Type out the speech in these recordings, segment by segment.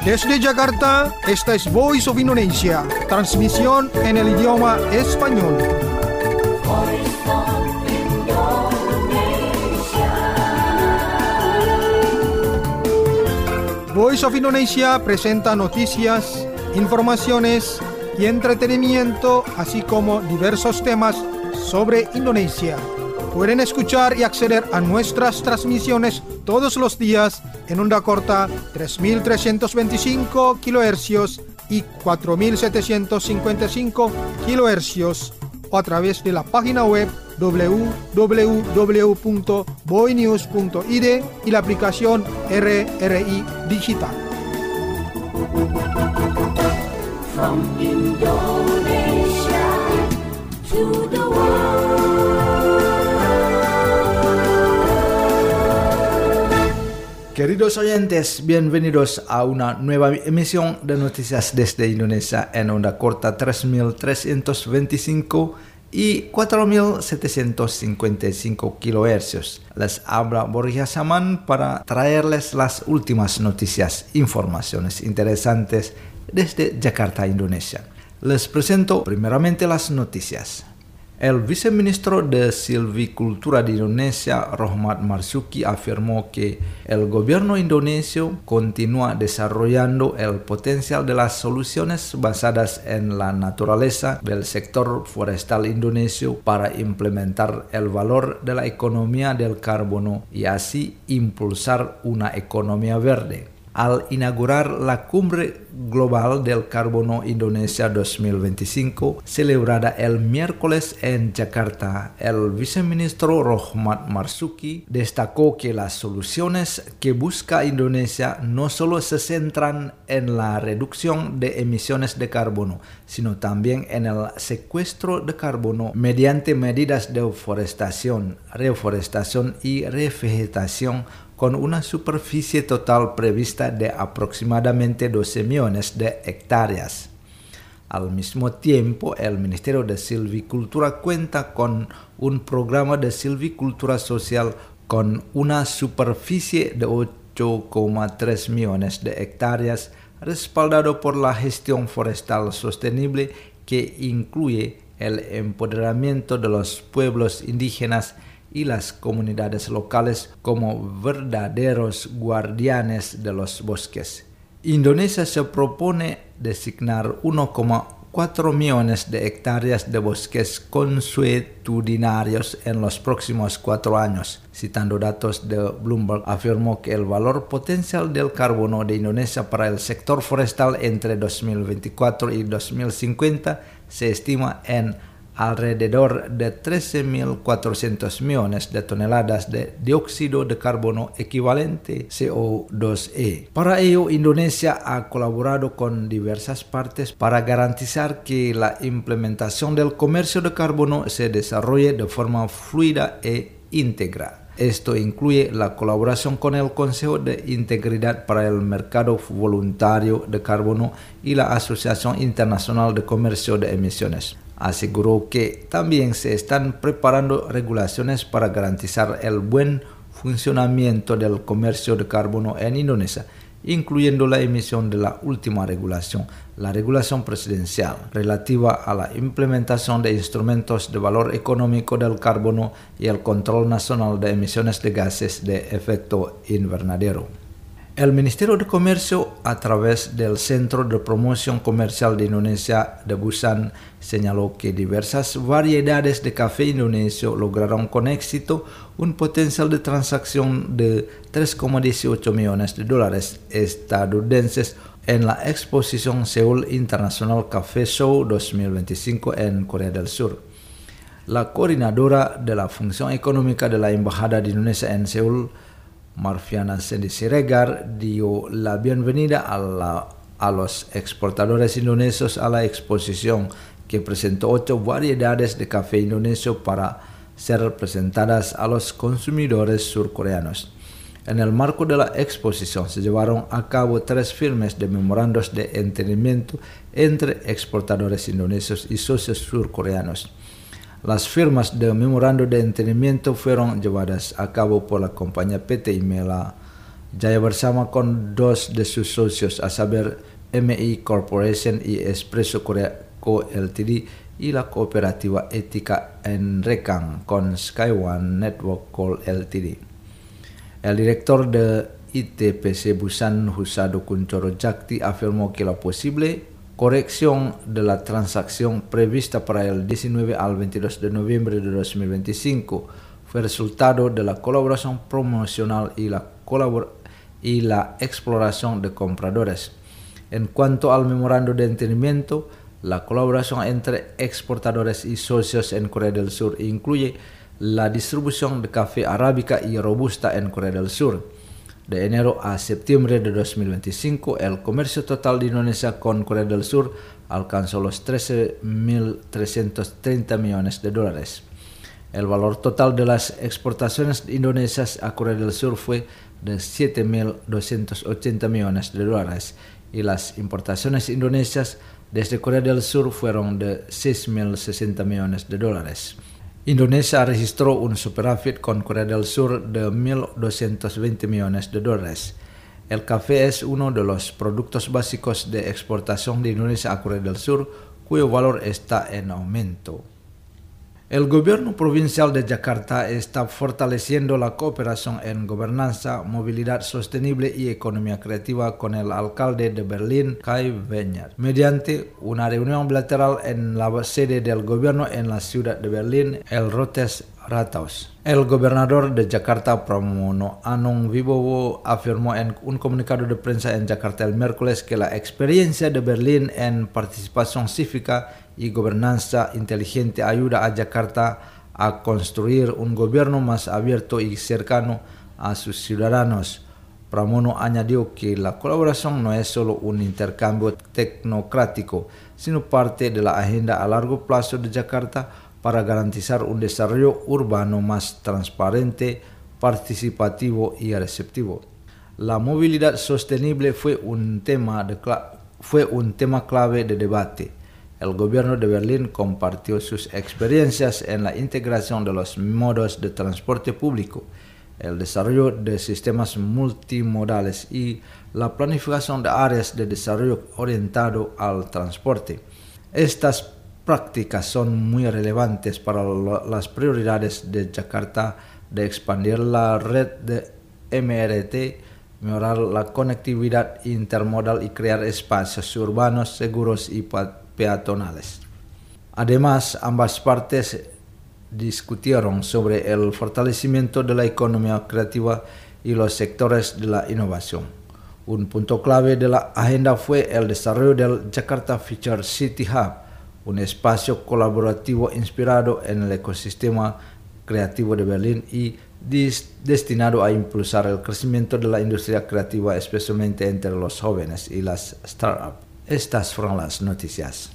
Desde Jakarta, esta es Voice of Indonesia, transmisión en el idioma español. Voice of Indonesia presenta noticias, informaciones y entretenimiento, así como diversos temas sobre Indonesia. Pueden escuchar y acceder a nuestras transmisiones todos los días en onda corta 3.325 kHz y 4.755 kHz o a través de la página web www.boinews.id y la aplicación RRI Digital. From Indonesia to the world. Queridos oyentes, bienvenidos a una nueva emisión de Noticias desde Indonesia en onda corta 3.325 y 4.755 kHz. Les habla Borja Saman para traerles las últimas noticias, informaciones interesantes desde Jakarta, Indonesia. Les presento primeramente las noticias. El viceministro de Silvicultura de Indonesia, Rohmat Marzuki, afirmó que el gobierno indonesio continúa desarrollando el potencial de las soluciones basadas en la naturaleza del sector forestal indonesio para implementar el valor de la economía del carbono y así impulsar una economía verde. Al inaugurar la Cumbre Global del Carbono Indonesia 2025, celebrada el miércoles en Jakarta, el viceministro Rohmat Marzuki destacó que las soluciones que busca Indonesia no solo se centran en la reducción de emisiones de carbono, sino también en el secuestro de carbono mediante medidas de reforestación y revegetación, con una superficie total prevista de aproximadamente 12 millones de hectáreas. Al mismo tiempo, el Ministerio de Silvicultura cuenta con un programa de silvicultura social con una superficie de 8,3 millones de hectáreas, respaldado por la gestión forestal sostenible que incluye el empoderamiento de los pueblos indígenas y las comunidades locales como verdaderos guardianes de los bosques. Indonesia se propone designar 1,4 millones de hectáreas de bosques consuetudinarios en los próximos 4 años. Citando datos de Bloomberg, afirmó que el valor potencial del carbono de Indonesia para el sector forestal entre 2024 y 2050 se estima en alrededor de 13.400 millones de toneladas de dióxido de carbono equivalente CO2e. Para ello, Indonesia ha colaborado con diversas partes para garantizar que la implementación del comercio de carbono se desarrolle de forma fluida e íntegra. Esto incluye la colaboración con el Consejo de Integridad para el Mercado Voluntario de Carbono y la Asociación Internacional de Comercio de Emisiones. Aseguró que también se están preparando regulaciones para garantizar el buen funcionamiento del comercio de carbono en Indonesia, incluyendo la emisión de la última regulación, la regulación presidencial, relativa a la implementación de instrumentos de valor económico del carbono y el control nacional de emisiones de gases de efecto invernadero. El Ministerio de Comercio, a través del Centro de Promoción Comercial de Indonesia de Busan, señaló que diversas variedades de café indonesio lograron con éxito un potencial de transacción de 3,18 millones de dólares estadounidenses en la exposición Seoul International Café Show 2025 en Corea del Sur. La coordinadora de la función económica de la Embajada de Indonesia en Seúl, Marfiana Sendi Siregar, dio la bienvenida a los exportadores indonesios a la exposición, que presentó 8 variedades de café indonesio para ser presentadas a los consumidores surcoreanos. En el marco de la exposición se llevaron a cabo 3 firmas de memorandos de entendimiento entre exportadores indonesios y socios surcoreanos. Las firmas de memorando de entendimiento fueron llevadas a cabo por la compañía PT Imela Jaya bersama con dos de sus socios, a saber MI Corporation y Espresso Korea Co Ltd, y la cooperativa ética Enrekan con Skyone Network Co Ltd. El director de ITPC Busan, Husado Kunchoro Jakti, afirmó que la posible corrección de la transacción prevista para el 19 al 22 de noviembre de 2025 fue resultado de la colaboración promocional y la exploración de compradores. En cuanto al memorando de entendimiento, la colaboración entre exportadores y socios en Corea del Sur incluye la distribución de café arábica y robusta en Corea del Sur. De enero a septiembre de 2025, el comercio total de Indonesia con Corea del Sur alcanzó los 13.330 millones de dólares. El valor total de las exportaciones indonesias a Corea del Sur fue de 7.280 millones de dólares y las importaciones indonesias desde Corea del Sur fueron de 6.060 millones de dólares. Indonesia registró un superávit con Corea del Sur de 1.220 millones de dólares. El café es uno de los productos básicos de exportación de Indonesia a Corea del Sur, cuyo valor está en aumento. El gobierno provincial de Yakarta está fortaleciendo la cooperación en gobernanza, movilidad sostenible y economía creativa con el alcalde de Berlín, Kai Wenger, mediante una reunión bilateral en la sede del gobierno en la ciudad de Berlín, el Rotes Rathaus. El gobernador de Yakarta, Pramono Anung Wibowo, afirmó en un comunicado de prensa en Yakarta el miércoles que la experiencia de Berlín en participación cívica y gobernanza inteligente ayuda a Yakarta a construir un gobierno más abierto y cercano a sus ciudadanos. Pramono añadió que la colaboración no es solo un intercambio tecnocrático, sino parte de la agenda a largo plazo de Yakarta para garantizar un desarrollo urbano más transparente, participativo y receptivo. La movilidad sostenible fue un tema clave de debate. El gobierno de Berlín compartió sus experiencias en la integración de los modos de transporte público, el desarrollo de sistemas multimodales y la planificación de áreas de desarrollo orientado al transporte. Estas prácticas son muy relevantes para las prioridades de Yakarta de expandir la red de MRT, mejorar la conectividad intermodal y crear espacios urbanos seguros y peatonales. Además, ambas partes discutieron sobre el fortalecimiento de la economía creativa y los sectores de la innovación. Un punto clave de la agenda fue el desarrollo del Jakarta Future City Hub, un espacio colaborativo inspirado en el ecosistema creativo de Berlín y destinado a impulsar el crecimiento de la industria creativa, especialmente entre los jóvenes y las startups. Estas fueron las noticias.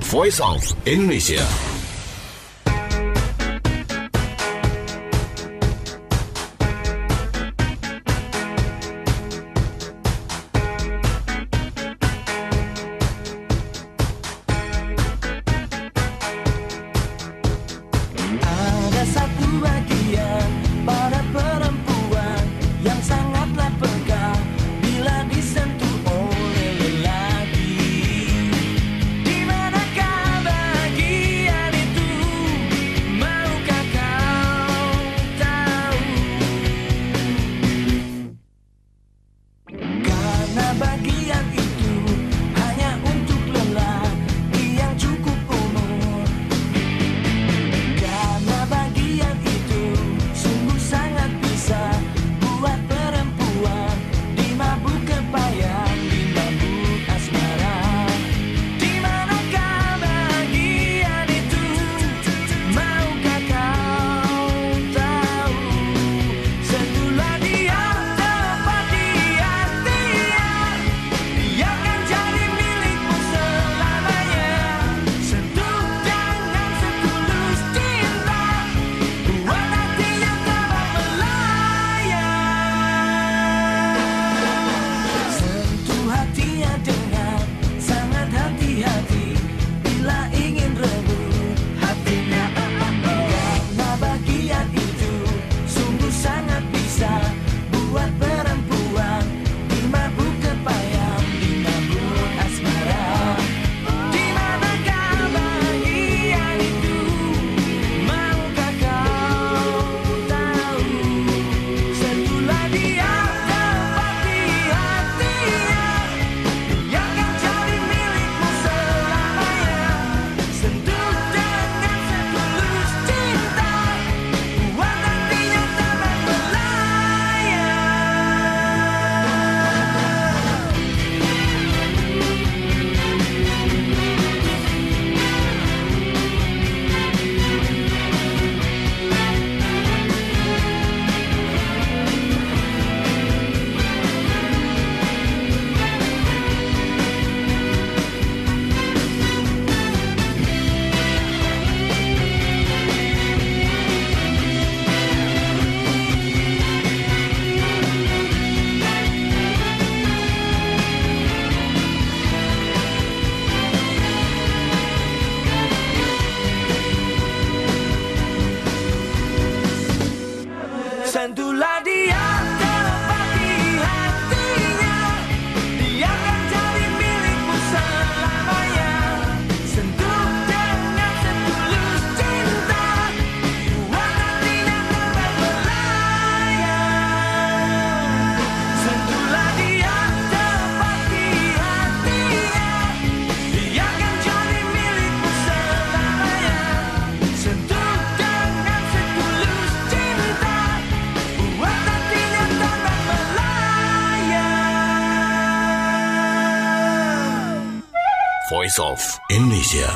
Voice of Indonesia. Ada satu bagian pada perempuan yang sangatlah peka bila disentuh oleh lelaki. Di manakah bagian itu? Maukah kau tahu? Karena bagian itu hanya untuk lelaki yang cukup umur. Karena bagian itu sungguh sangat bisa buat perempuan dimabuk kepayang, dimabuk asmara. Di manakah bagian itu? Maukah kau tahu? Sentuhlah dia tepat di hatinya, dia akan jadi milikmu selamanya. Sentuh dengan setulus cinta, buat hatinya terbang melayang. Sentuh hatinya dengan sangat hati-hati bila ingin rebut hatinya. Karena bagian itu sungguh sangat bisa buat perempuan dimabuk kepayang, dimabuk asmara. Di manakah bagian itu? Maukah kau tahu? Sentuhlah dia tepat di hatinya, dia akan jadi milikmu selamanya. Sentuh dengan setulus cinta, buat hatinya terbang melayang. Sentuhlah dia tepat di hatinya, dia akan jadi milikmu selamanya. Sentuh dengan setulus cinta, buat hatinya terbang melayang. Sentuhlah dia tepat di hatinya, dia akan jadi milikmu selamanya. Sentuh dengan setulus cinta, buat hatinya terbang melayang. Voice of Indonesia.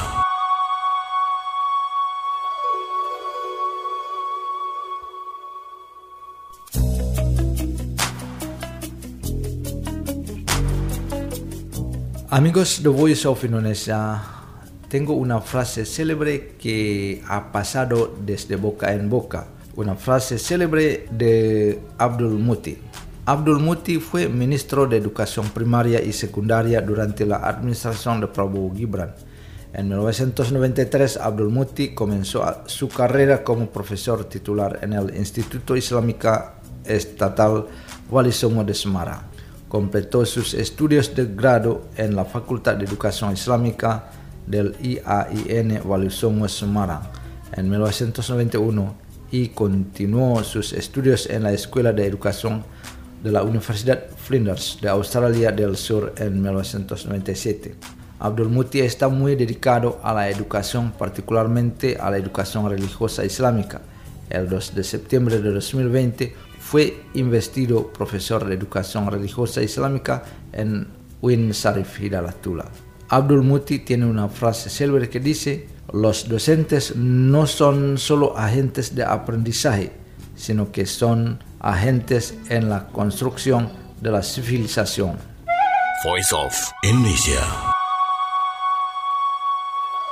Amigos de Voice of Indonesia, tengo una frase célebre que ha pasado desde boca en boca. Una frase célebre de Abdul Muti. Abdul Muti fue ministro de Educación Primaria y Secundaria durante la administración de Prabowo Gibran. En 1993, Abdul Muti comenzó su carrera como profesor titular en el Instituto Islámica Estatal Wali Songo de Semarang. Completó sus estudios de grado en la Facultad de Educación Islámica del IAIN Wali Songo Semarang en 1991 y continuó sus estudios en la Escuela de Educación de la Universidad Flinders de Australia del Sur en 1997. Abdul Muti está muy dedicado a la educación, particularmente a la educación religiosa islámica. El 2 de septiembre de 2020 fue investido profesor de educación religiosa islámica en UIN Sarif Hidayatullah. Abdul Muti tiene una frase célebre que dice: los docentes no son solo agentes de aprendizaje, sino que son agentes en la construcción de la civilización. Voice of Indonesia.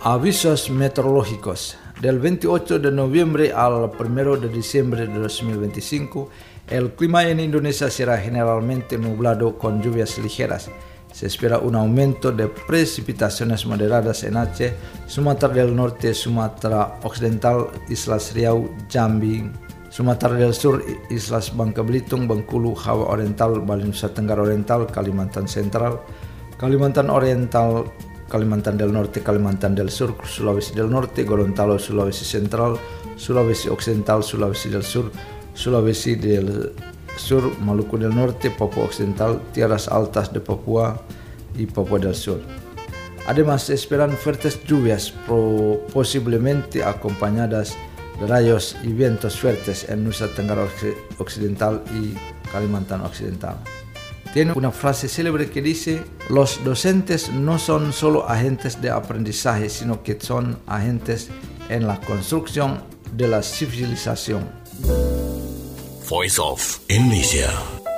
Avisos meteorológicos. Del 28 de noviembre al 1 de diciembre de 2025, el clima en Indonesia será generalmente nublado con lluvias ligeras. Se espera un aumento de precipitaciones moderadas en Aceh, Sumatera del Norte, Sumatera Occidental, Islas Riau, Jambi, Sumatera del Sur, Islas Bangka Belitung, Bengkulu, Java Oriental, Bali Nusa Tenggara Oriental, Kalimantan Sentral, Kalimantan Oriental, Kalimantan del Norte, Kalimantan del Sur, Sulawesi del Norte, Gorontalo, Sulawesi Central, Sulawesi Occidental, Sulawesi del Sur, Sulawesi del Sur, Maluku del Norte, Papua Occidental, Tierras Altas de Papua y Papua del Sur. Además, se esperan fuertes lluvias, posiblemente acompañadas de rayos y vientos fuertes en Nusa Tenggara Occidental y Kalimantan Occidental. Tiene una frase célebre que dice: los docentes no son solo agentes de aprendizaje, sino que son agentes en la construcción de la civilización. Voice of Indonesia.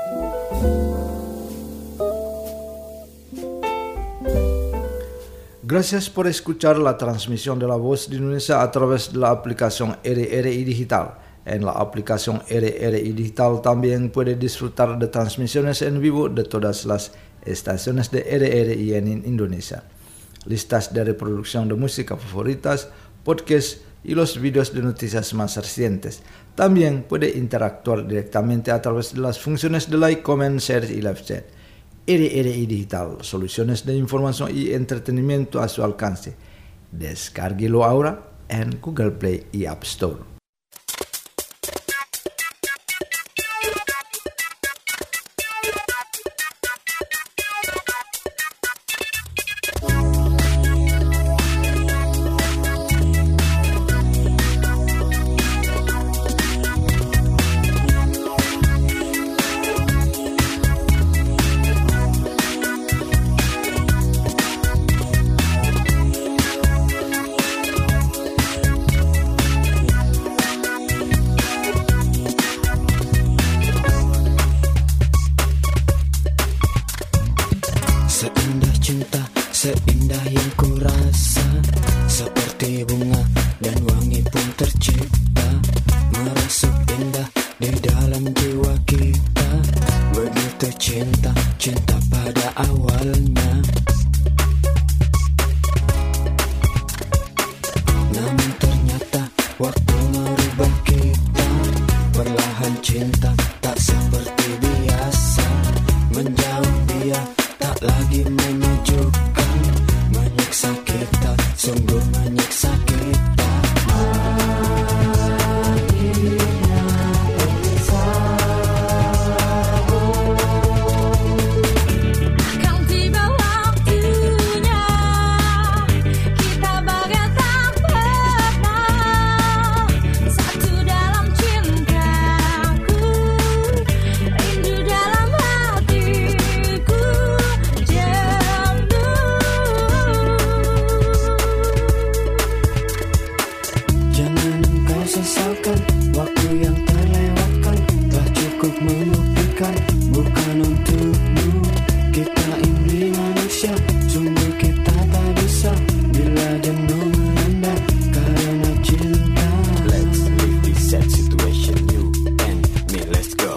Gracias por escuchar la transmisión de la Voz de Indonesia a través de la aplicación RRI Digital. En la aplicación RRI Digital también puede disfrutar de transmisiones en vivo de todas las estaciones de RRI en Indonesia, listas de reproducción de música favoritas, podcasts y los vídeos de noticias más recientes. También puede interactuar directamente a través de las funciones de like, comment, share y live chat. RRI Digital, soluciones de información y entretenimiento a su alcance. Descárguelo ahora en Google Play y App Store. Seindah cinta, seindah yang ku rasa, seperti bunga dan wangi pun tercipta, merasuk indah di dalam jiwa kita. Begitu cinta, cinta pada awalnya. Namun ternyata waktu merubah kita, perlahan cinta tak seperti biasa. Menjauh dia tak lagi menyejukkan, menyiksa kita, sungguh menyiksa kita. Akan tiba waktunya, kita bagai tak pernah satu dalam cintaku, rindu dalam hatiku jenuh. Jangan engkau sesalkan waktu yang terlewatkan, telah cukup membuktikan bukan untukmu. Kita ini manusia, sungguh kita tak bisa bila jenuh melanda karena cinta. Let's leave this sad situation, you and me, let's go.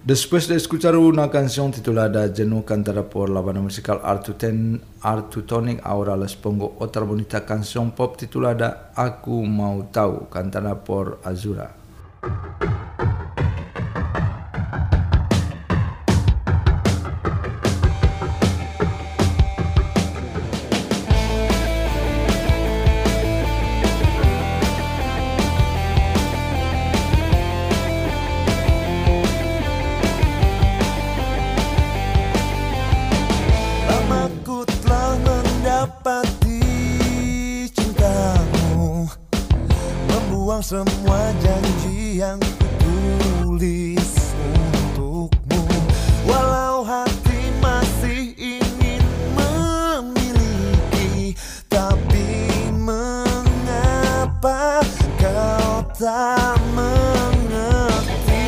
Después de escuchar una canción titulada Jenuh cantada por la banda musical Artutonic, ahora les pongo otra bonita canción pop titulada Aku Mau Tahu cantada por Azura. Lamaku telah mendapati cintamu, membuang semua janji yang kutulis untukmu. Walau hati masih ingin memiliki, tapi mengapa kau tak mengerti?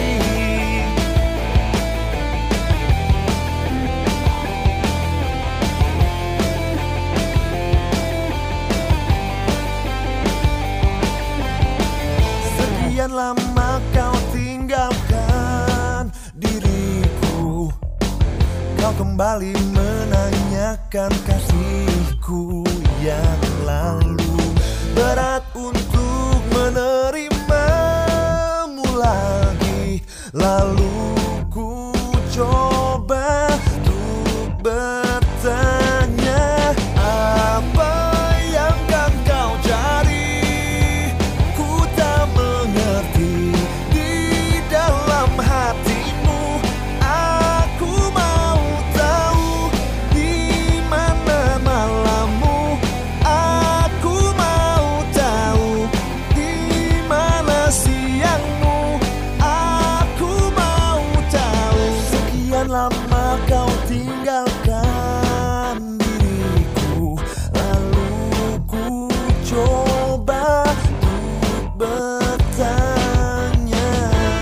Sekian lama kau tinggalkan diriku, kau kembali menanyakan kasihku yang lalu. Berat untuk menerimamu lagi, lalu ku coba untuk bertanya, apa yang kan kau cari? Ku tak mengerti di dalam hatimu. Aku mau tahu di mana malammu. Aku mau tahu di mana siangmu. Aku mau tahu. Sekian lama kau tinggalkan diriku, lalu ku coba untuk bertanya.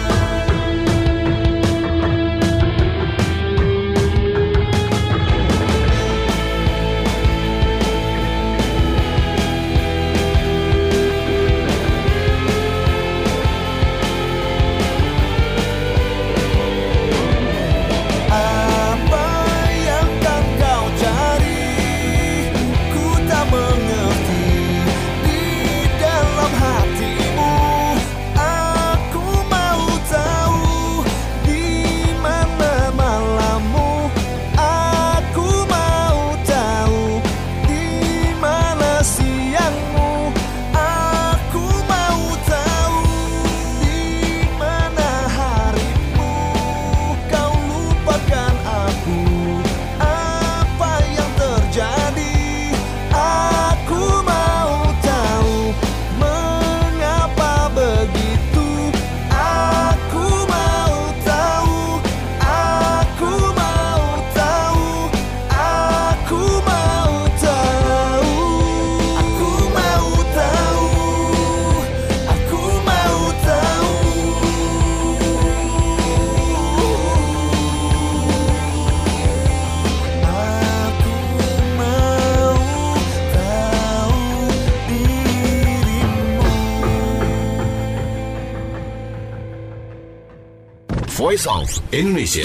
Apa yang kan kau cari? Ku tak mengerti di dalam hatimu. Aku mau tahu di mana malammu. Aku mau tahu di mana siangmu. Aku mau tahu di mana harimu. Kau lupakan aku, apa yang terjadi? Aku mau tahu mengapa begitu. Aku mau tahu, aku mau tahu, aku mau tahu. Aku mau tahu, aku mau tahu. Aku mau tahu dirimu. Voice of Indonesia.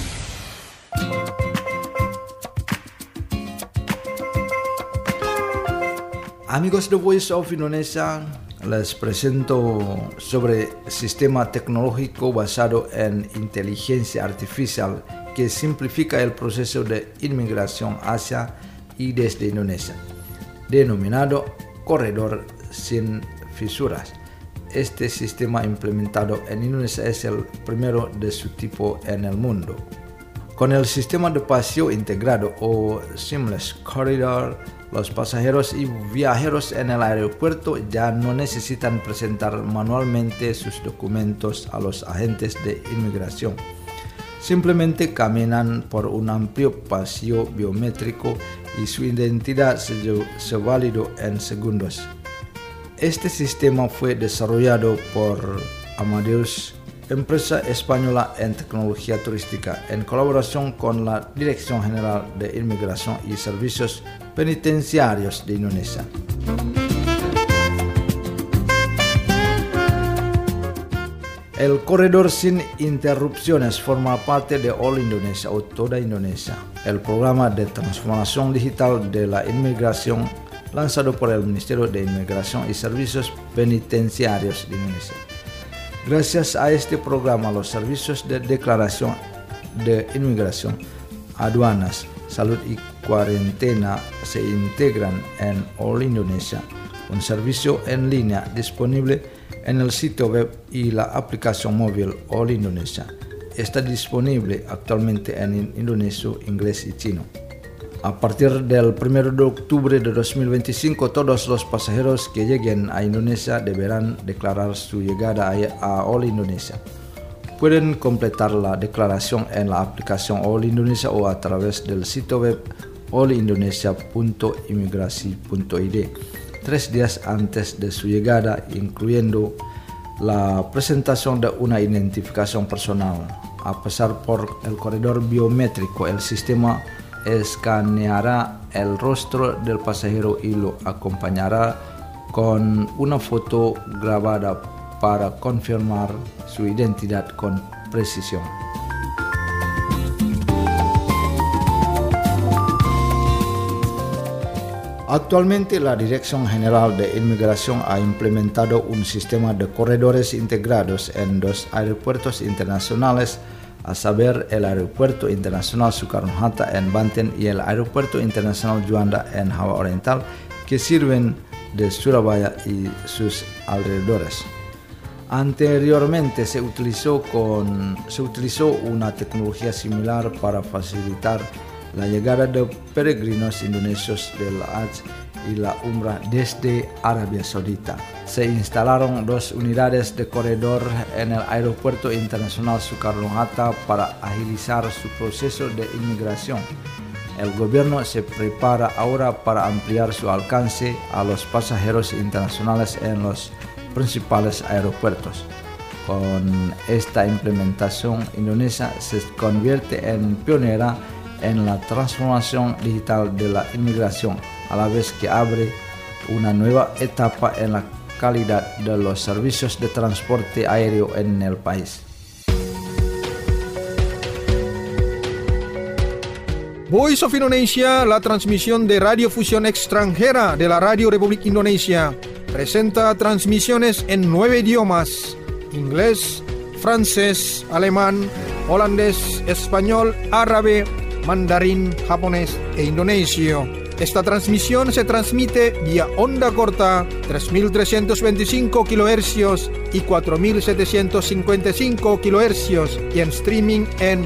Amigos de Voice of Indonesia, les presento sobre sistema tecnológico basado en inteligencia artificial que simplifica el proceso de inmigración hacia y desde Indonesia, denominado Corredor Sin Fisuras. Este sistema implementado en Indonesia es el primero de su tipo en el mundo. Con el sistema de paseo integrado o Seamless Corridor, los pasajeros y viajeros en el aeropuerto ya no necesitan presentar manualmente sus documentos a los agentes de inmigración. Simplemente caminan por un amplio pasillo biométrico y su identidad se validó en segundos. Este sistema fue desarrollado por Amadeus, empresa española en tecnología turística, en colaboración con la Dirección General de Inmigración y Servicios Penitenciarios de Indonesia. El corredor sin interrupciones forma parte de All Indonesia o Toda Indonesia, el programa de transformación digital de la inmigración lanzado por el Ministerio de Inmigración y Servicios Penitenciarios de Indonesia. Gracias a este programa, los servicios de declaración de inmigración, aduanas, salud y cuarentena se integran en All Indonesia, un servicio en línea disponible en el sitio web y la aplicación móvil All Indonesia. Está disponible actualmente en indonesio, inglés y chino. A partir del 1 de octubre de 2025, todos los pasajeros que lleguen a Indonesia deberán declarar su llegada a All Indonesia. Pueden completar la declaración en la aplicación All Indonesia o a través del sitio web allindonesia.imigrasi.id 3 días antes de su llegada, incluyendo la presentación de una identificación personal. A pasar por el corredor biométrico, el sistema escaneará el rostro del pasajero y lo acompañará con una foto grabada para confirmar su identidad con precisión. Actualmente, la Dirección General de Inmigración ha implementado un sistema de corredores integrados en 2 aeropuertos internacionales, a saber el Aeropuerto Internacional Soekarno-Hatta en Banten y el Aeropuerto Internacional Juanda en Java Oriental, que sirven de Surabaya y sus alrededores. Anteriormente se utilizó una tecnología similar para facilitar la llegada de peregrinos indonesios del Hajj y la Umrah desde Arabia Saudita. Se instalaron 2 unidades de corredor en el Aeropuerto Internacional Soekarno-Hatta para agilizar su proceso de inmigración. El gobierno se prepara ahora para ampliar su alcance a los pasajeros internacionales en los principales aeropuertos. Con esta implementación, Indonesia se convierte en pionera en la transformación digital de la inmigración, a la vez que abre una nueva etapa en la calidad de los servicios de transporte aéreo en el país. Voice of Indonesia, la transmisión de radiofusión extranjera de la Radio Republik Indonesia, presenta transmisiones en 9 idiomas: inglés, francés, alemán, holandés, español, árabe, mandarín, japonés e indonesio. Esta transmisión se transmite vía onda corta 3.325 kHz y 4.755 kHz y en streaming en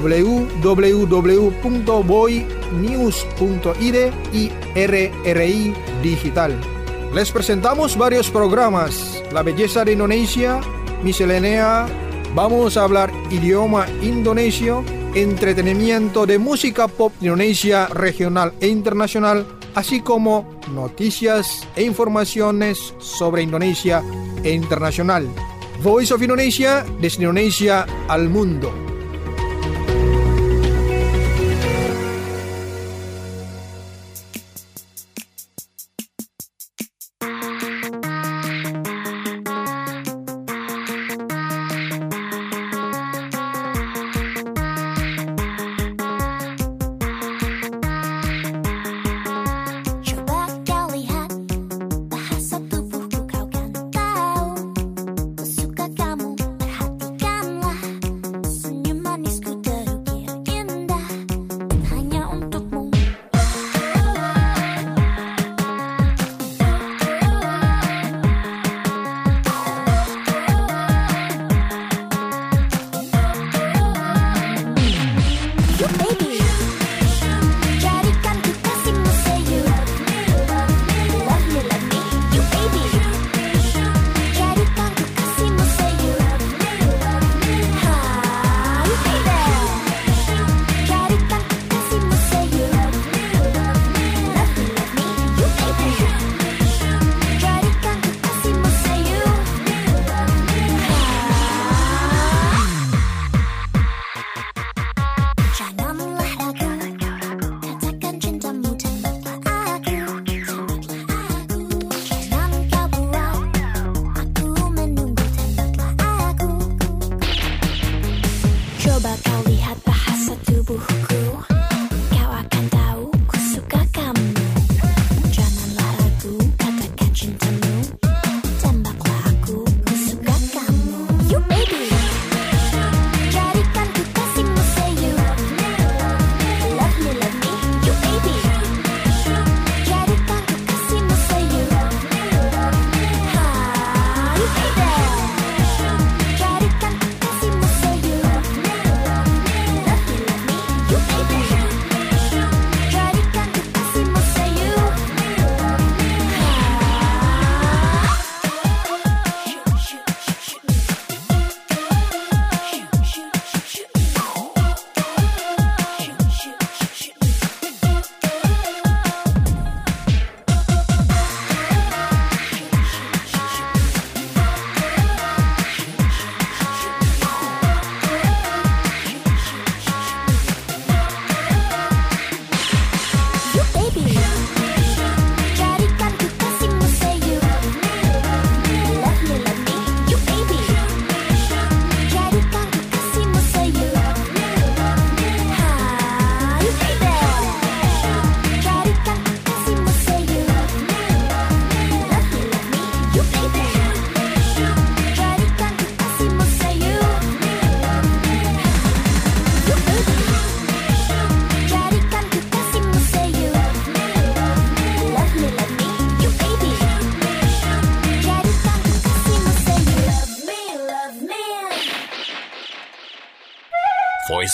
www.boynews.id y RRI Digital. Les presentamos varios programas: La Belleza de Indonesia, Miscelánea, Vamos a hablar idioma indonesio, entretenimiento de música pop Indonesia regional e internacional, así como noticias e informaciones sobre Indonesia e internacional. Voice of Indonesia, desde Indonesia al mundo. Coba kau lihat bahasa tubuhku, kau kan tahu. Suka kamu, perhatikanlah senyum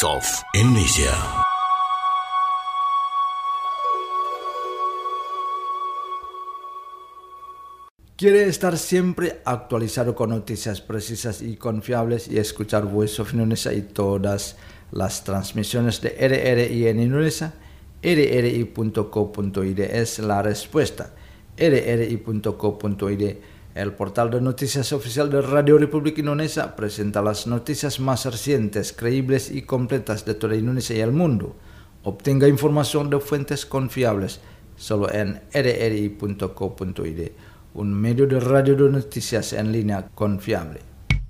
Voice of Indonesia. ¿Quiere estar siempre actualizado con noticias precisas y confiables y escuchar Voice of Indonesia y todas las transmisiones de RRI en Indonesia? rri.co.id es la respuesta. rri.co.id, el portal de noticias oficial de Radio Republik Indonesia, presenta las noticias más recientes, creíbles y completas de toda Indonesia y el mundo. Obtenga información de fuentes confiables solo en rri.co.id, un medio de radio de noticias en línea confiable.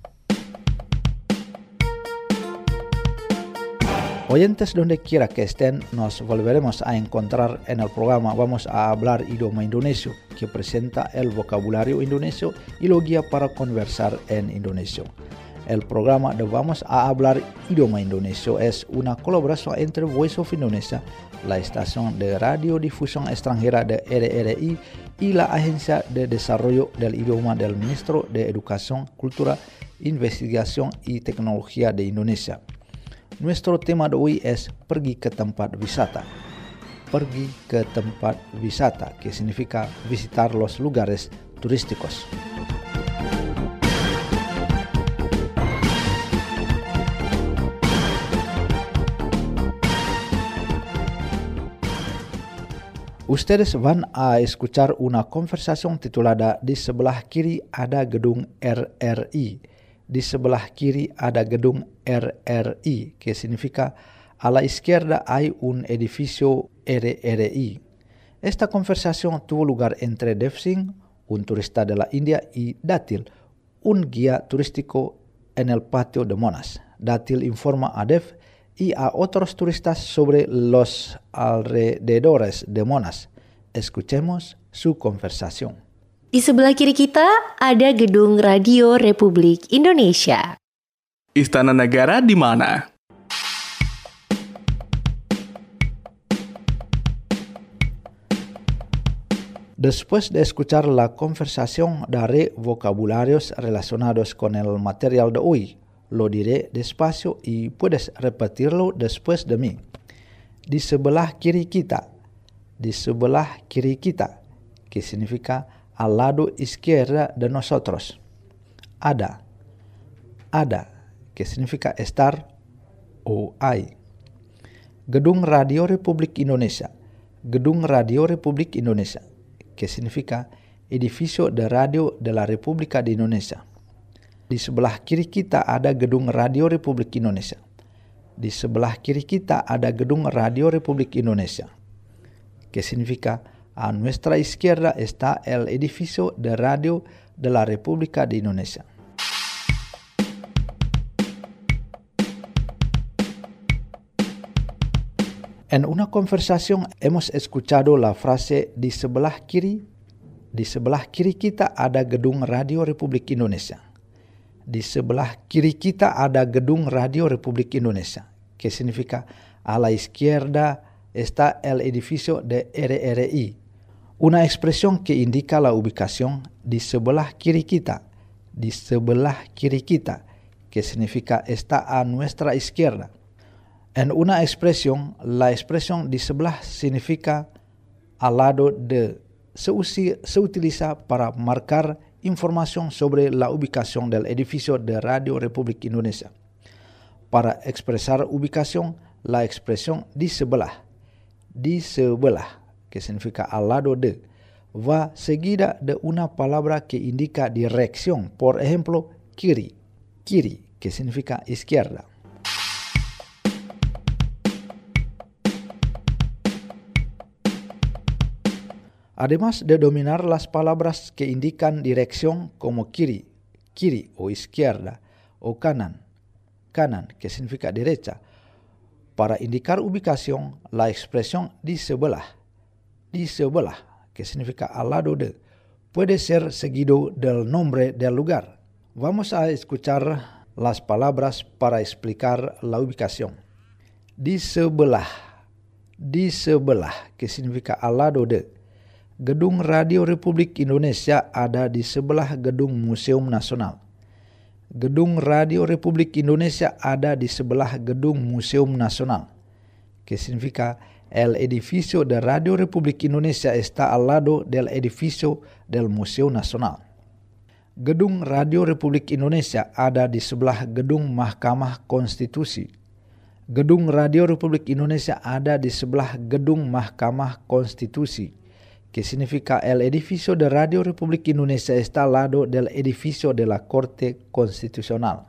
Oyentes donde quiera que estén, nos volveremos a encontrar en el programa Vamos a hablar idioma indonesio, que presenta el vocabulario indonesio y lo guía para conversar en indonesio. El programa de Vamos a hablar idioma indonesio es una colaboración entre Voice of Indonesia, la estación de radiodifusión extranjera de RRI y la Agencia de Desarrollo del Idioma del Ministro de Educación, Cultura, Investigación y Tecnología de Indonesia. Nuestro tema de hoy es pergi ke tempat wisata. Pergi ke tempat wisata, que significa visitar los lugares turísticos. Ustedes van a escuchar una conversación titulada Di sebelah kiri ada gedung RRI. Di sebelah kiri ada gedung RRI, que significa a la izquierda hay un edificio RRI. Esta conversación tuvo lugar entre Dev Singh, un turista de la India, y Datil, un guía turístico en el patio de Monas. Datil informa a Dev y a otros turistas sobre los alrededores de Monas. Escuchemos su conversación. Di sebelah kiri kita ada gedung Radio Republik Indonesia. Istana Negara di mana? Después de escuchar la conversación, daré vocabularios relacionados con el material de hoy. Lo diré despacio y puedes repetirlo después de mí. Di sebelah kiri kita. Di sebelah kiri kita, que significa al lado izquierda de nosotros. Ada, que significa estar o hay. Gedung Radio Republik Indonesia, Gedung Radio Republik Indonesia, que significa edificio de radio de la República de Indonesia. Di sebelah kiri kita ada Gedung Radio Republik Indonesia. Di sebelah kiri kita ada Gedung Radio Republik Indonesia, que significa a nuestra izquierda está el edificio de radio de la República de Indonesia. En una conversación hemos escuchado la frase di sebelah kiri kita ada Gedung Radio Republik Indonesia. Di sebelah kiri kita ada Gedung Radio Republik Indonesia, que significa a la izquierda está el edificio de RRI. Una expresión que indica la ubicación di sebelah kiri kita, que significa está a nuestra izquierda. En una expresión, la expresión di sebelah significa al lado de, se utiliza para marcar información sobre la ubicación del edificio de Radio Republik Indonesia. Para expresar ubicación, la expresión di sebelah, que significa al lado de, va seguida de una palabra que indica dirección. Por ejemplo, kiri, que significa izquierda. Además de dominar las palabras que indican dirección como kiri o izquierda, o kanan, que significa derecha, para indicar ubicación, la expresión di sebelah, que significa al lado de, puede ser seguido del nombre del lugar. Vamos a escuchar las palabras para explicar la ubicación. Di sebelah, que significa al lado de. Gedung Radio Republik Indonesia ada di sebelah Gedung Museum Nasional. Gedung Radio Republik Indonesia ada di sebelah Gedung Museum Nasional, que significa el edificio de Radio Republik Indonesia está al lado del edificio del Museo Nasional. Gedung Radio Republik Indonesia ada di sebelah Gedung Mahkamah Konstitusi. Gedung Radio Republik Indonesia ada di sebelah Gedung Mahkamah Konstitusi, que significa el edificio de Radio Republik Indonesia está al lado del edificio de la Corte Constitucional.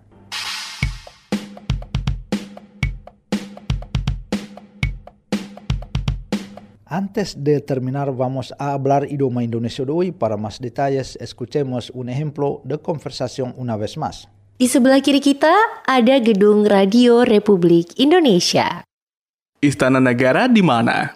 Antes de terminar, vamos a hablar idioma Indonesia de hoy. Para más detalles, escuchemos un ejemplo de conversación una vez más. Di sebelah kiri kita ada Gedung Radio Republik Indonesia. Istana Negara di mana?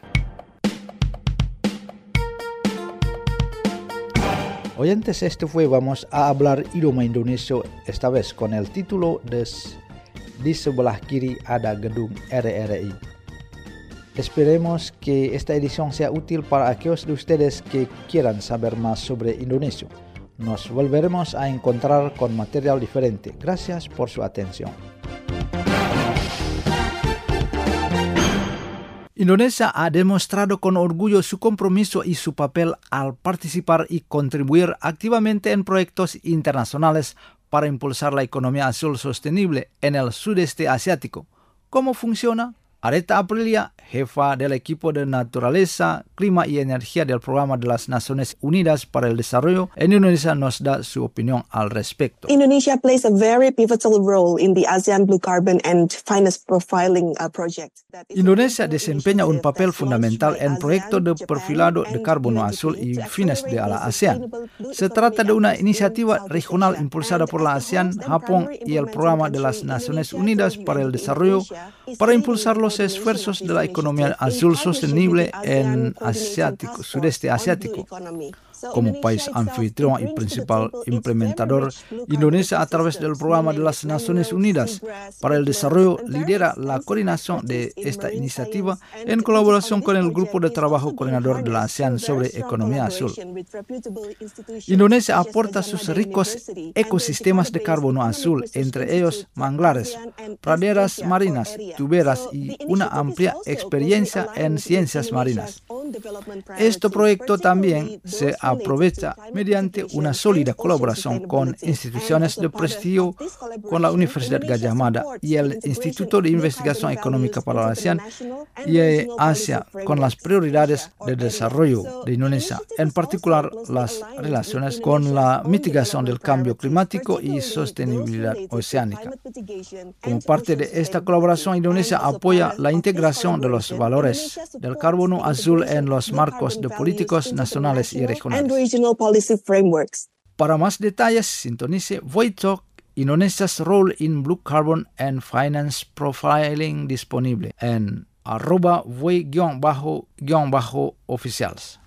Oyentes, vamos a hablar idioma Indonesia, esta vez con el título de Di sebelah kiri ada Gedung RRI. Esperemos que esta edición sea útil para aquellos de ustedes que quieran saber más sobre Indonesia. Nos volveremos a encontrar con material diferente. Gracias por su atención. Indonesia ha demostrado con orgullo su compromiso y su papel al participar y contribuir activamente en proyectos internacionales para impulsar la economía azul sostenible en el sudeste asiático. ¿Cómo funciona? Areta Aprilia, jefa del equipo de Naturaleza, Clima y Energía del Programa de las Naciones Unidas para el Desarrollo en Indonesia, nos da su opinión al respecto. Indonesia plays a very pivotal role in the ASEAN Blue Carbon and Finance Profiling project. Indonesia desempeña un papel fundamental en el proyecto de perfilado de carbono azul y fines de la ASEAN. Se trata de una iniciativa regional impulsada por la ASEAN, Japón y el Programa de las Naciones Unidas para el Desarrollo para impulsar los esfuerzos de la economía azul sostenible en sudeste asiático. Como país anfitrión y principal implementador, Indonesia, a través del Programa de las Naciones Unidas para el Desarrollo, lidera la coordinación de esta iniciativa en colaboración con el Grupo de Trabajo Coordinador de la ASEAN sobre Economía Azul. Indonesia aporta sus ricos ecosistemas de carbono azul, entre ellos manglares, praderas marinas, tuberas y una amplia experiencia en ciencias marinas. Este proyecto también se aprovecha mediante una sólida colaboración con instituciones de prestigio, con la Universidad Gadjah Mada y el Instituto de Investigación Económica para la ASEAN y Asia, con las prioridades de desarrollo de Indonesia, en particular las relaciones con la mitigación del cambio climático y sostenibilidad oceánica. Como parte de esta colaboración, Indonesia apoya la integración de los valores del carbono azul en los marcos de políticos nacionales y regionales. Para más detalles, sintonice Voitalk, Indonesia's Role in Blue Carbon and Finance Profiling, disponible en @voi_officials.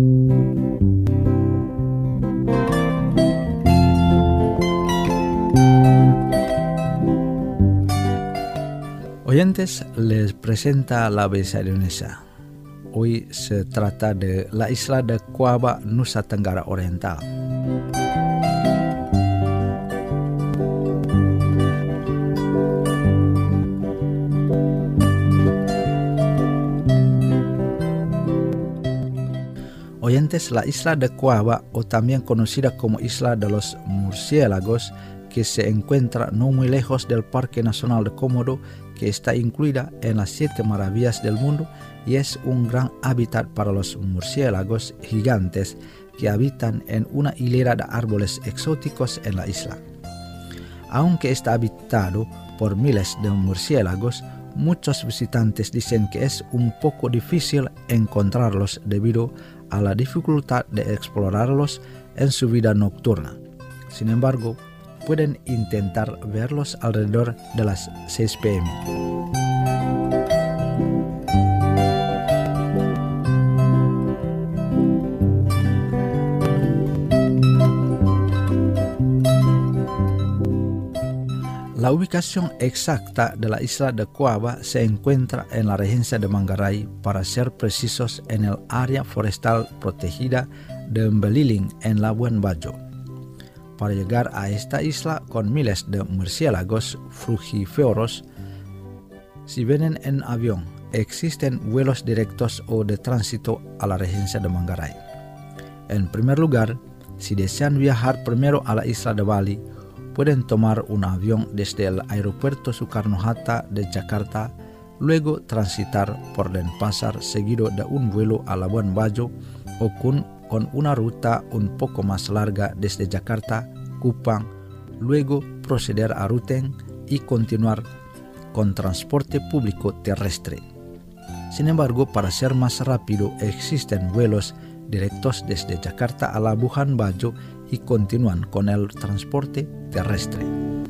Oyentes, les presenta la belleza de Indonesia. Hoy se trata de la isla de Coaba, Nusa Tenggara Oriental. Oyentes, la isla de Coaba, o también conocida como Isla de los Murciélagos, que se encuentra no muy lejos del Parque Nacional de Komodo, que está incluida en las 7 maravillas del mundo y es un gran hábitat para los murciélagos gigantes que habitan en una hilera de árboles exóticos en la isla. Aunque está habitado por miles de murciélagos, muchos visitantes dicen que es un poco difícil encontrarlos debido a la dificultad de explorarlos en su vida nocturna. Sin embargo, pueden intentar verlos alrededor de las 6 p.m. La ubicación exacta de la isla de Coaba se encuentra en la regencia de Manggarai, para ser precisos en el área forestal protegida de Mbeliling en Labuan Bajo. para llegar a esta isla con miles de murciélagos frugívoros. Si vienen en avión, existen vuelos directos o de tránsito a la regencia de Manggarai. En primer lugar, si desean viajar primero a la isla de Bali, pueden tomar un avión desde el aeropuerto Soekarno-Hatta de Jakarta, luego transitar por Denpasar seguido de un vuelo a Labuan Bajo o con una ruta un poco más larga desde Jakarta, Kupang, luego proceder a Ruteng y continuar con transporte público terrestre. Sin embargo, para ser más rápido, existen vuelos directos desde Jakarta a Labuan Bajo y continúan con el transporte terrestre.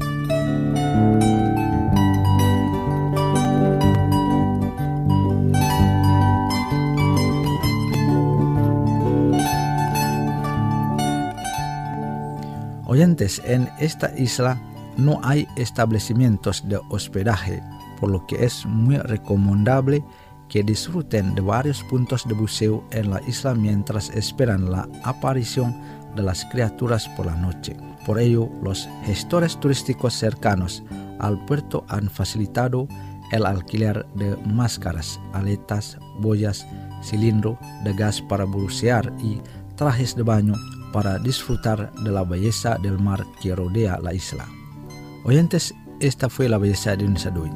Oyentes, en esta isla no hay establecimientos de hospedaje, por lo que es muy recomendable que disfruten de varios puntos de buceo en la isla mientras esperan la aparición de las criaturas por la noche. Por ello, los gestores turísticos cercanos al puerto han facilitado el alquiler de máscaras, aletas, boyas, cilindro de gas para bucear y trajes de baño para disfrutar de la belleza del mar que rodea la isla. Oyentes, esta fue la belleza de Indonesia de hoy.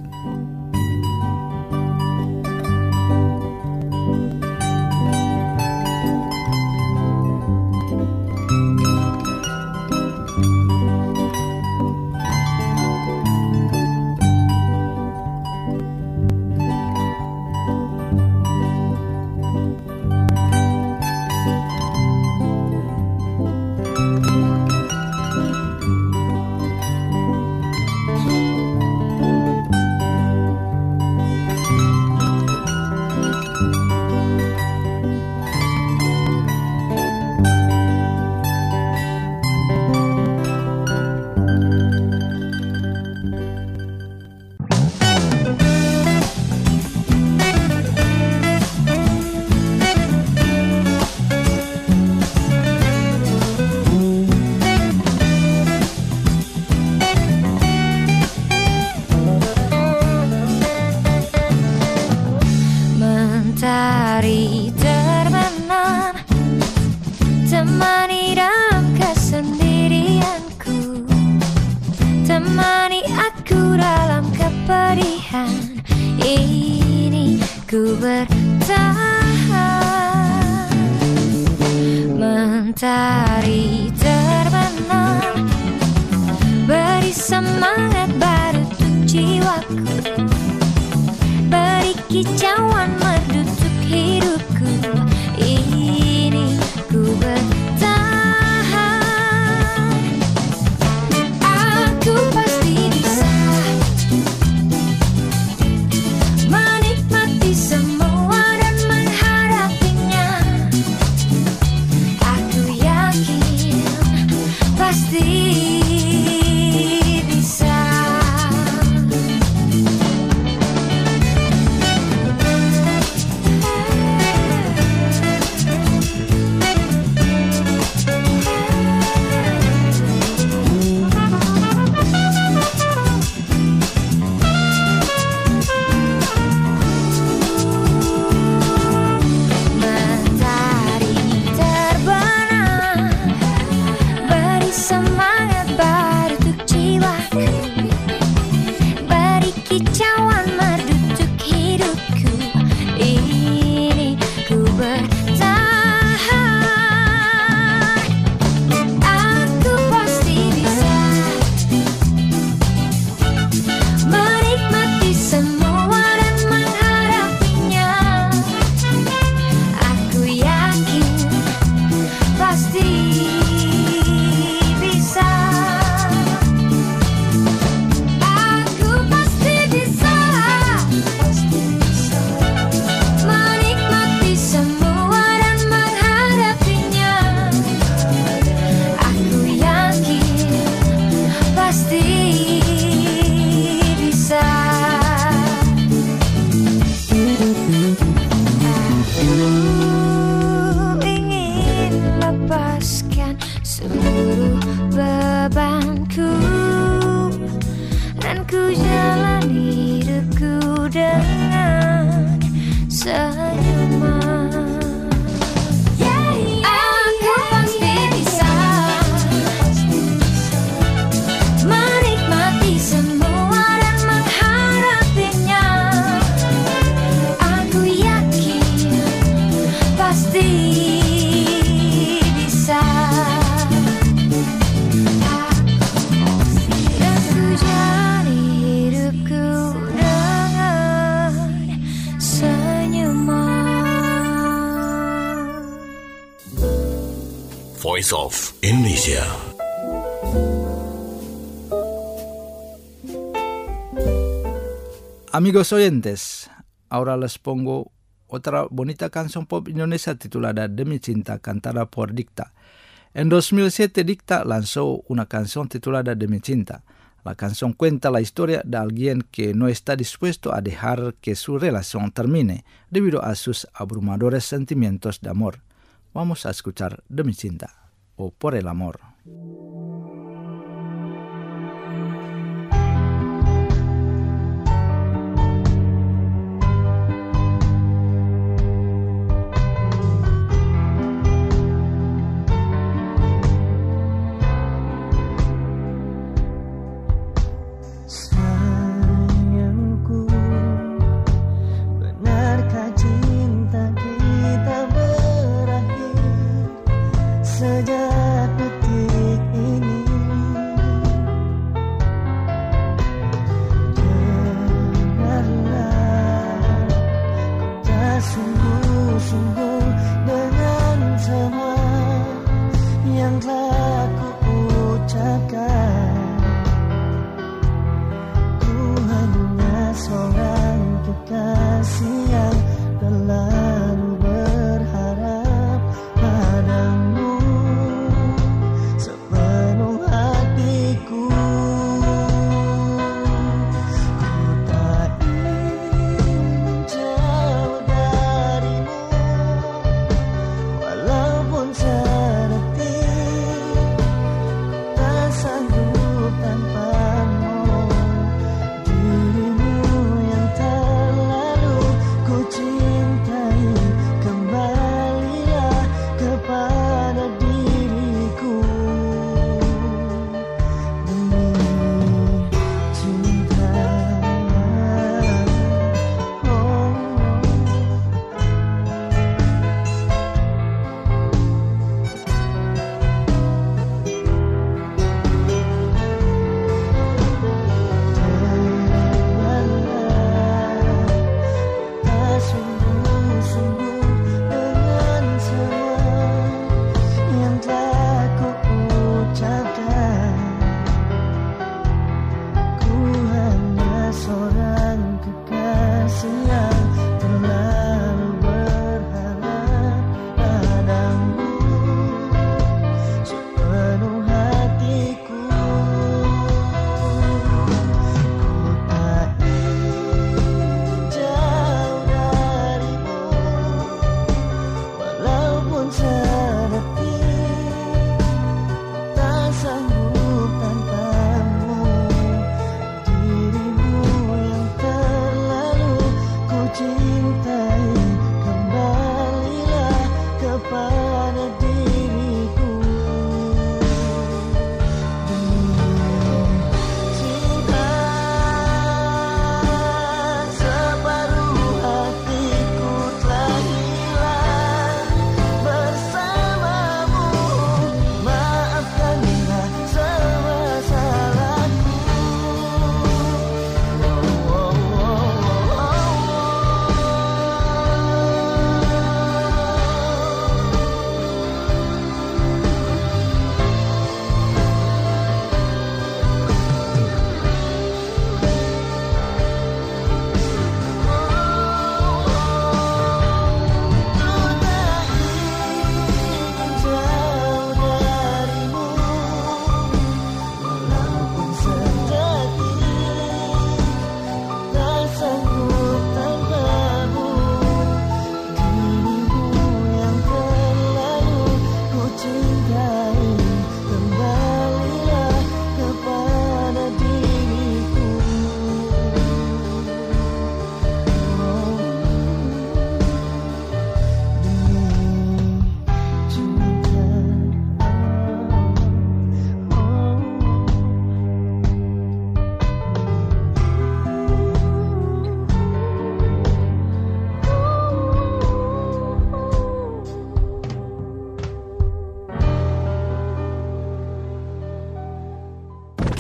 Mentari terbenam, temani dalam kesendirianku, temani aku dalam kepedihan ini, ku bertahan. Mentari terbenam, beri semangat baru untuk jiwaku, beri kicauan merdu untuk hidupku ini, ku bertahan. Aku pasti bisa menikmati semua dan menghadapinya. Aku yakin pasti bisa. Seluruh bebanku, dan ku jalani hidupku dengan senyuman. Aku pasti bisa menikmati semua dan menghadapinya. Aku yakin pasti bisa. Dan ku jalani hidupku dengan senyuman. Voice of Indonesia. Amigos oyentes, ahora les pongo otra bonita canción pop indonesia titulada Demi Cinta, cantada por Dicta. En 2007 Dicta lanzó una canción titulada Demi Cinta. La canción cuenta la historia de alguien que no está dispuesto a dejar que su relación termine debido a sus abrumadores sentimientos de amor. Vamos a escuchar Demi Cinta o Por el Amor. Sayangku, benarkah cinta kita berakhir sejak detik ini? Dengarlah, kau tak sungguh-sungguh dengan semua yang telah ku ucapkan. Seorang kekasih yang terlalu berharap padamu sepenuh hatiku. Ku tak ingin jauh darimu, walaupun sedetik tak sanggup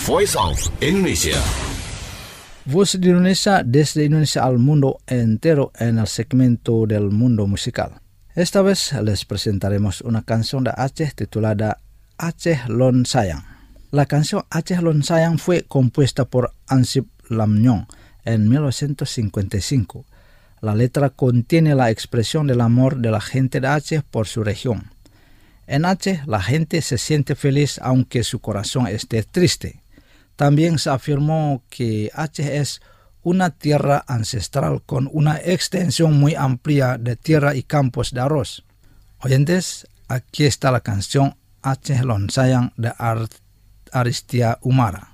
Voice of Indonesia. Voz de Indonesia desde Indonesia al mundo entero en el segmento del mundo musical. Esta vez les presentaremos una canción de Aceh titulada Aceh Lon Sayang. La canción Aceh Lon Sayang fue compuesta por Ansip Lamnyong en 1955. La letra contiene la expresión del amor de la gente de Aceh por su región. En Aceh, la gente se siente feliz aunque su corazón esté triste. También se afirmó que Aceh es una tierra ancestral con una extensión muy amplia de tierra y campos de arroz. Oyentes, aquí está la canción Aceh Lon Sayang de Aristia Umara.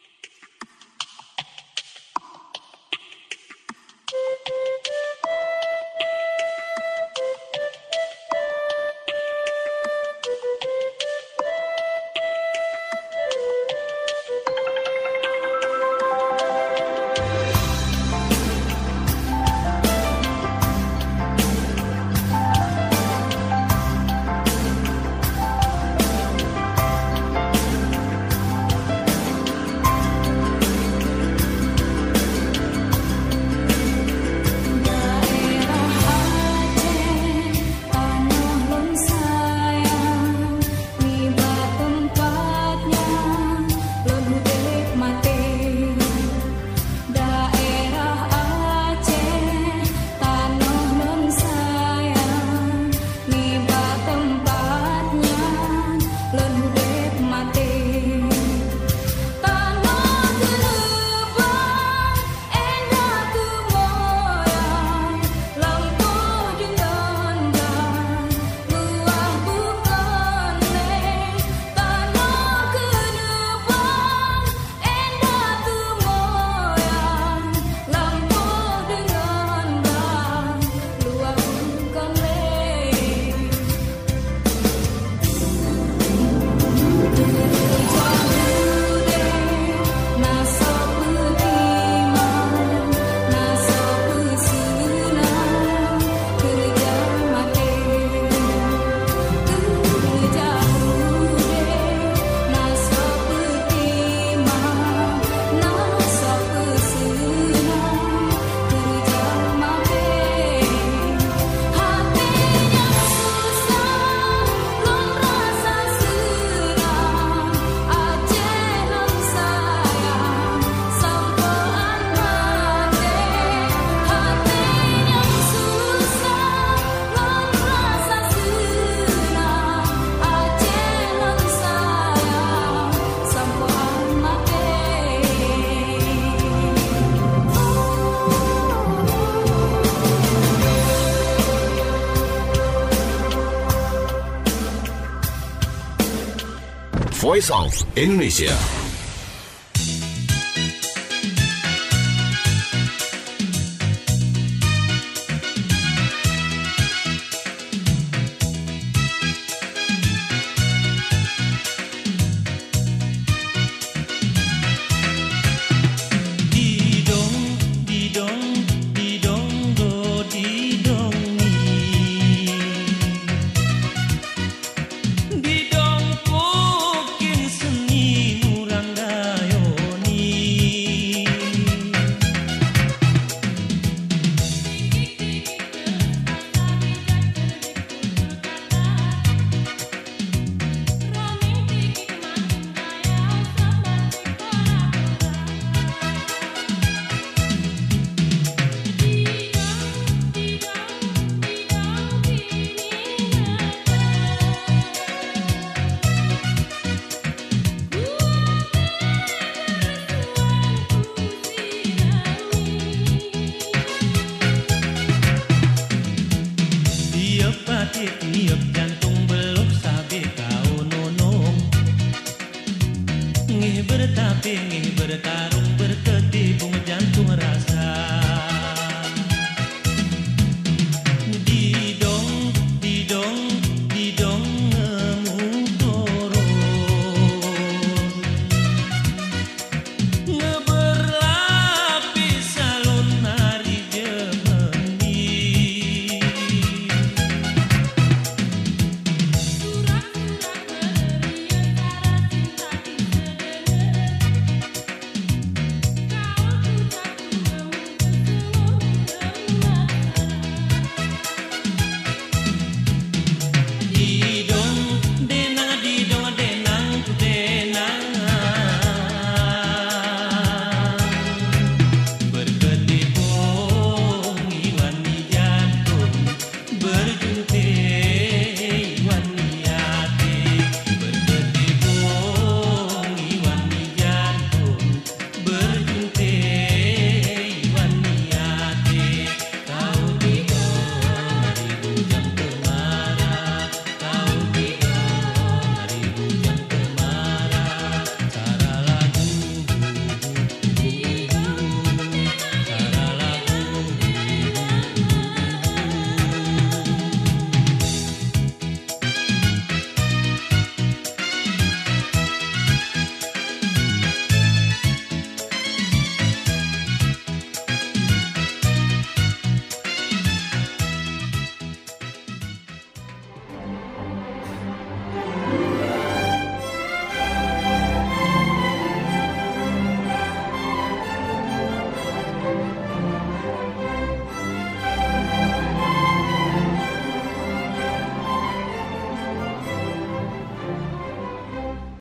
Voice of Indonesia. Tiap jantung belum sabi kau nonong. Ngih bertapi ngih bertapi